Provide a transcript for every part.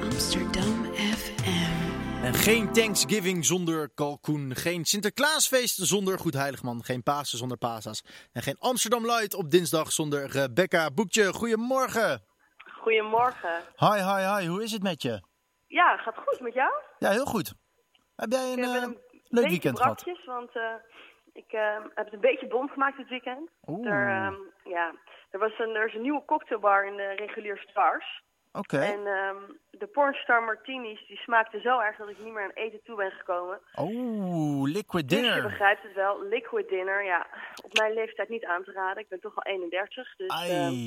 Amsterdam FM. En geen Thanksgiving zonder kalkoen. Geen Sinterklaasfeest zonder Goed Heiligman. Geen Pasen zonder Pasa's. En geen Amsterdam Light op dinsdag zonder Rebecca Boekje. Goedemorgen. Goedemorgen. Hi. Hoe is het met je? Ja, gaat goed met jou? Ja, heel goed. Heb jij een leuk weekend brakjes, gehad? Want ik heb het een beetje bont gemaakt dit weekend. Er is een nieuwe cocktailbar in de regulier Stars. Oké. En de Pornstar Martinis, die smaakten zo erg dat ik niet meer aan eten toe ben gekomen. Oh, liquid Dus je dinner. begrijpt het wel. Liquid dinner, ja. Op mijn leeftijd niet aan te raden. Ik ben toch al 31. Dus,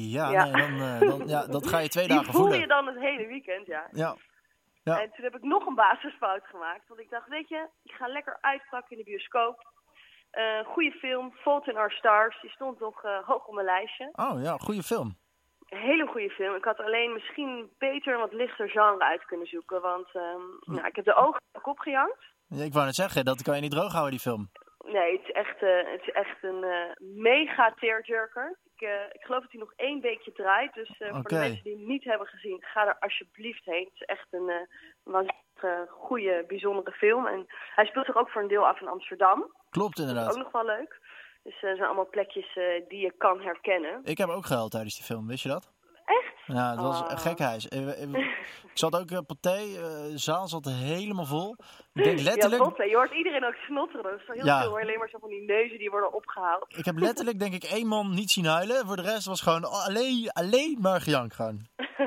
dat ga je 2 die dagen voel voelen. je dan het hele weekend, ja. Ja. En toen heb ik nog een basisfout gemaakt. Want ik dacht, weet je, ik ga lekker uitpakken in de bioscoop. Goede film, Fault in Our Stars. Die stond nog hoog op mijn lijstje. Oh ja, goede film. Een hele goede film. Ik had alleen misschien beter een wat lichter genre uit kunnen zoeken. Want ik heb de ogen ook opgejankt. Ja, ik wou net zeggen, dat kan je niet droog houden, die film. Nee, het is echt een mega tearjerker. Ik geloof dat hij nog 1 weekje draait. Dus voor de mensen die hem niet hebben gezien, ga er alsjeblieft heen. Het is echt een waanzinnige, goede, bijzondere film. En hij speelt zich ook voor een deel af in Amsterdam. Klopt, inderdaad. Dat is ook nog wel leuk. Dus er zijn allemaal plekjes die je kan herkennen. Ik heb ook gehuild tijdens die film, wist je dat? Echt? Ja, het was een gekhuis. Ik zat ook Pathé, de zaal zat helemaal vol. Ik denk letterlijk... Ja, top, hè? Je hoort iedereen ook snotteren. Dat is wel heel veel, hoor. Alleen maar zo van die neuzen die worden opgehaald. Ik heb letterlijk, denk ik, 1 man niet zien huilen. Voor de rest was gewoon alleen maar gejank gewoon.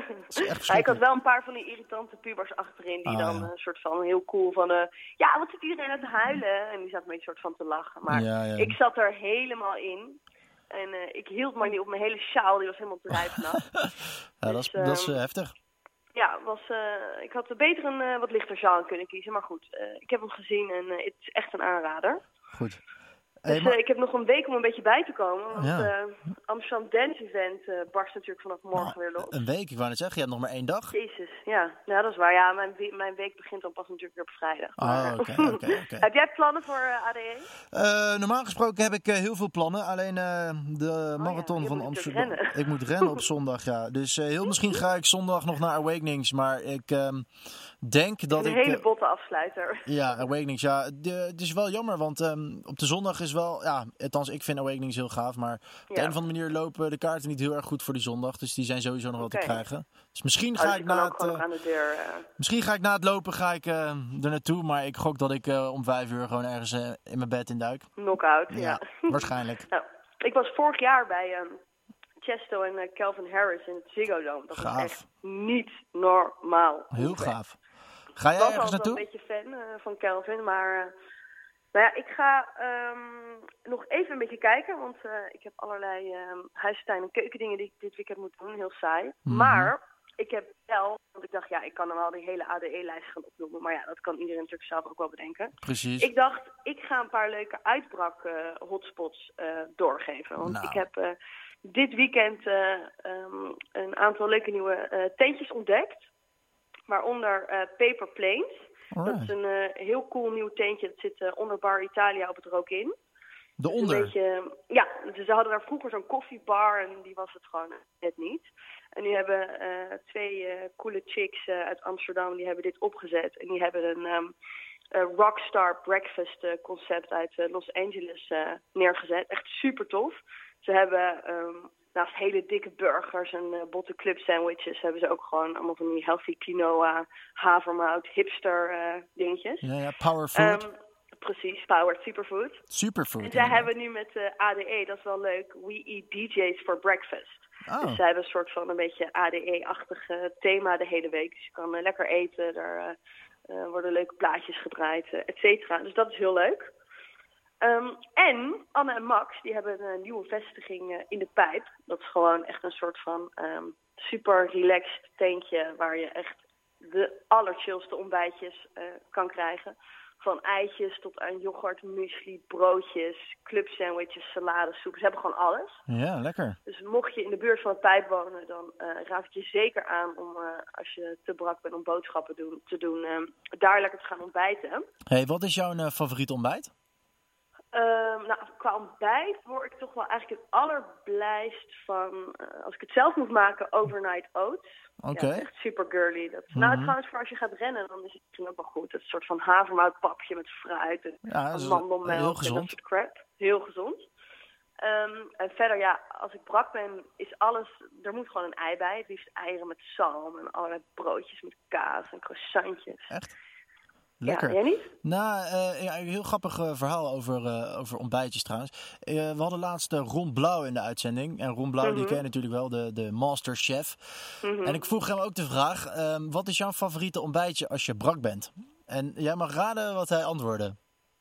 Ik had wel een paar van die irritante pubers achterin die dan een soort van heel cool van... wat zit iedereen aan het huilen? En die zat me een soort van te lachen. Maar ik zat er helemaal in. En ik hield maar niet op. Mijn hele sjaal, die was helemaal drijfnat. Dat is heftig. Ja, ik had beter een wat lichter genre kunnen kiezen. Maar goed, ik heb hem gezien en het is echt een aanrader. Goed. Dus ik heb nog een week om een beetje bij te komen. Want Amsterdam Dance Event barst natuurlijk vanaf morgen weer los. Een week? Ik wou net zeggen, je hebt nog maar 1 dag. Jezus, ja, dat is waar. Ja, mijn week begint dan pas natuurlijk weer op vrijdag. Oké. Heb jij plannen voor ADE? Normaal gesproken heb ik heel veel plannen. Alleen de marathon van Amsterdam. Ik moet rennen op zondag, ja. Dus heel misschien ga ik zondag nog naar Awakenings. Maar ik denk dat een hele botte afsluiter. Ja, Awakenings, ja. Het is wel jammer, want op de zondag is wel... Ja, althans, ik vind Awakenings heel gaaf. Maar op de een of andere manier lopen de kaarten niet heel erg goed voor die zondag. Dus die zijn sowieso nog wel te krijgen. Dus misschien ga ik na het lopen er naartoe. Maar ik gok dat ik om 5 uur gewoon ergens in mijn bed induik. Knock-out, ja. Waarschijnlijk. Nou, ik was vorig jaar bij Chesto en Calvin Harris in het Ziggo Dome. Dat was echt niet normaal. Heel gaaf. Ga jij ergens naartoe? Ik was wel een beetje fan van Calvin, maar... ik ga nog even een beetje kijken, want ik heb allerlei huistuin- en keukendingen die ik dit weekend moet doen. Heel saai. Mm-hmm. Maar ik heb wel, want ik dacht, ik kan dan wel die hele ADE-lijst gaan opnoemen. Maar ja, dat kan iedereen natuurlijk zelf ook wel bedenken. Precies. Ik dacht, ik ga een paar leuke uitbrak-hotspots doorgeven. Want ik heb dit weekend een aantal leuke nieuwe tentjes ontdekt. Waaronder Paper Planes. Dat is een heel cool nieuw tentje. Dat zit onder Bar Italia op het Rook in. De onder? Dus ze hadden daar vroeger zo'n koffiebar en die was het gewoon net niet. En nu hebben 2 coole chicks uit Amsterdam, die hebben dit opgezet. En die hebben een rockstar breakfast concept uit Los Angeles neergezet. Echt super tof. Ze hebben... naast hele dikke burgers en botte club sandwiches hebben ze ook gewoon allemaal van die healthy quinoa, havermout, hipster dingetjes. Ja, power food. Precies, powered superfood. Superfood. En zij hebben nu met ADE, dat is wel leuk, We Eat DJs for Breakfast. Oh. Dus zij hebben een soort van een beetje ADE-achtig thema de hele week. Dus je kan lekker eten, er worden leuke plaatjes gedraaid, et cetera. Dus dat is heel leuk. En Anne en Max, die hebben een nieuwe vestiging in de Pijp. Dat is gewoon echt een soort van super relaxed tentje waar je echt de allerchillste ontbijtjes kan krijgen. Van eitjes tot aan yoghurt, muesli, broodjes, clubsandwiches, salades, soep. Ze hebben gewoon alles. Ja, lekker. Dus mocht je in de buurt van het Pijp wonen, dan raad ik je zeker aan om, als je te brak bent om boodschappen te doen, daar lekker te gaan ontbijten. Hey, wat is jouw favoriet ontbijt? Qua ontbijt word ik toch wel eigenlijk het allerblijst van, als ik het zelf moet maken, overnight oats. Oké. Ja, dat is echt super girly. Trouwens, voor als je gaat rennen, dan is het misschien ook wel goed. Het is een soort van havermoutpapje met fruit en mandelmelk heel gezond. en dat soort crap. Heel gezond. En verder, als ik brak ben, is alles... Er moet gewoon een ei bij. Het liefst eieren met zalm en allerlei broodjes met kaas en croissantjes. Echt? Lekker. Ja, jij niet? Nou, een heel grappig verhaal over ontbijtjes trouwens. We hadden laatst Ron Blauw in de uitzending. En Ron Blauw, die ken je natuurlijk wel, de masterchef. En ik vroeg hem ook de vraag, wat is jouw favoriete ontbijtje als je brak bent? En jij mag raden wat hij antwoordde.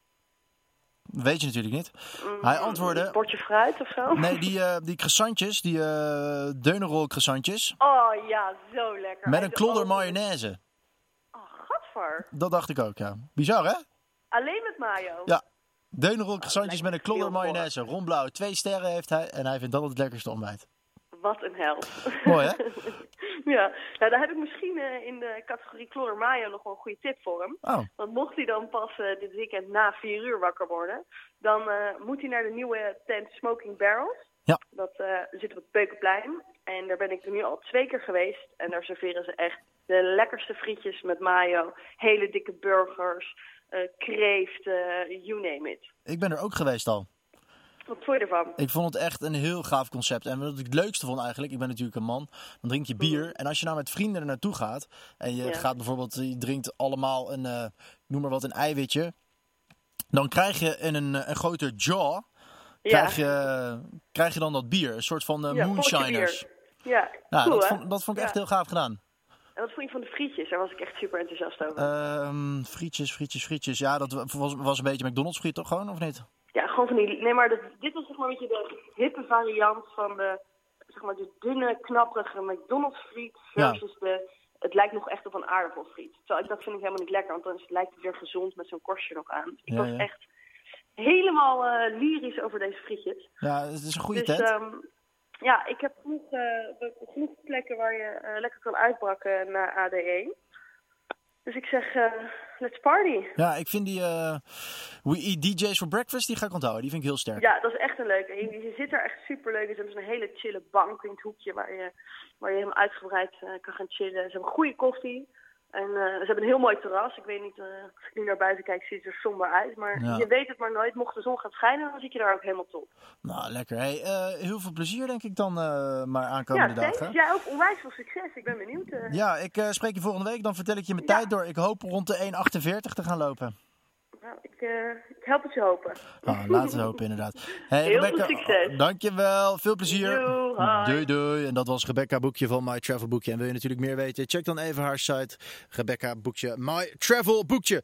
Weet je natuurlijk niet. Hij antwoordde... Een bordje fruit of zo? Nee, die croissantjes, die Deunerol croissantjes. Oh ja, zo lekker. Met een klodder mayonaise. Gadver. Dat dacht ik ook, ja. Bizar, hè? Alleen met mayo? Ja. Deunerol croissantjes met een klodder mayonaise. Ron Blauw, 2 sterren heeft hij en hij vindt dat het lekkerste ontbijt. Wat een held. Mooi, hè? Ja, nou, daar heb ik misschien in de categorie klodder mayo nog wel een goede tip voor hem. Oh. Want mocht hij dan pas dit weekend na 4 uur wakker worden, dan moet hij naar de nieuwe tent Smoking Barrels. Ja. Dat zit op het Beukenplein. En daar ben ik er nu al 2 keer geweest. En daar serveren ze echt de lekkerste frietjes met mayo. Hele dikke burgers, kreeft, you name it. Ik ben er ook geweest al. Wat vond je ervan? Ik vond het echt een heel gaaf concept. En wat ik het leukste vond eigenlijk, ik ben natuurlijk een man, dan drink je bier. En als je nou met vrienden er naartoe gaat en je gaat bijvoorbeeld, je drinkt allemaal een, noem maar wat, een eiwitje. Dan krijg je in een grote jaw, krijg je dan dat bier. Een soort van moonshiners. Ja, nou, cool, dat vond ik echt heel gaaf gedaan. En wat vond je van de frietjes? Daar was ik echt super enthousiast over. Frietjes. Ja, dat was een beetje McDonald's friet toch gewoon, of niet? Ja, gewoon van die... Nee, maar dit was zeg maar een beetje de hippe variant van de, zeg maar, de dunne, knapperige McDonald's friet versus het lijkt nog echt op een aardappelfriet. Terwijl dat vind ik helemaal niet lekker, want dan lijkt het weer gezond met zo'n korstje nog aan. Ik was echt helemaal lyrisch over deze frietjes. Ja, het is een goede tent. Ik heb genoeg plekken waar je lekker kan uitbrakken naar ADE. Dus ik zeg, let's party. Ja, ik vind die We Eat DJs for Breakfast, die ga ik onthouden. Die vind ik heel sterk. Ja, dat is echt een leuke. Je zit er echt super leuk. Ze hebben zo'n hele chille bank in het hoekje waar je helemaal uitgebreid kan gaan chillen. Ze hebben goede koffie. En ze hebben een heel mooi terras. Ik weet niet, als ik nu naar buiten kijk, ziet het er somber uit. Maar je weet het maar nooit. Mocht de zon gaan schijnen, dan zit je daar ook helemaal top. Nou, lekker. Hey, heel veel plezier denk ik dan maar aankomende dagen. Ja, jij ook onwijs veel succes. Ik ben benieuwd. Ja, ik spreek je volgende week. Dan vertel ik je mijn tijd door. Ik hoop rond de 1,48 te gaan lopen. Nou, ik help het je hopen. Laten we hopen inderdaad. Hey, heel Rebecca, veel succes. Dankjewel. Veel plezier. Doei. Doei. En dat was Rebecca Boekje van My Travel Boekje. En wil je natuurlijk meer weten? Check dan even haar site. Rebecca Boekje. My Travel Boekje.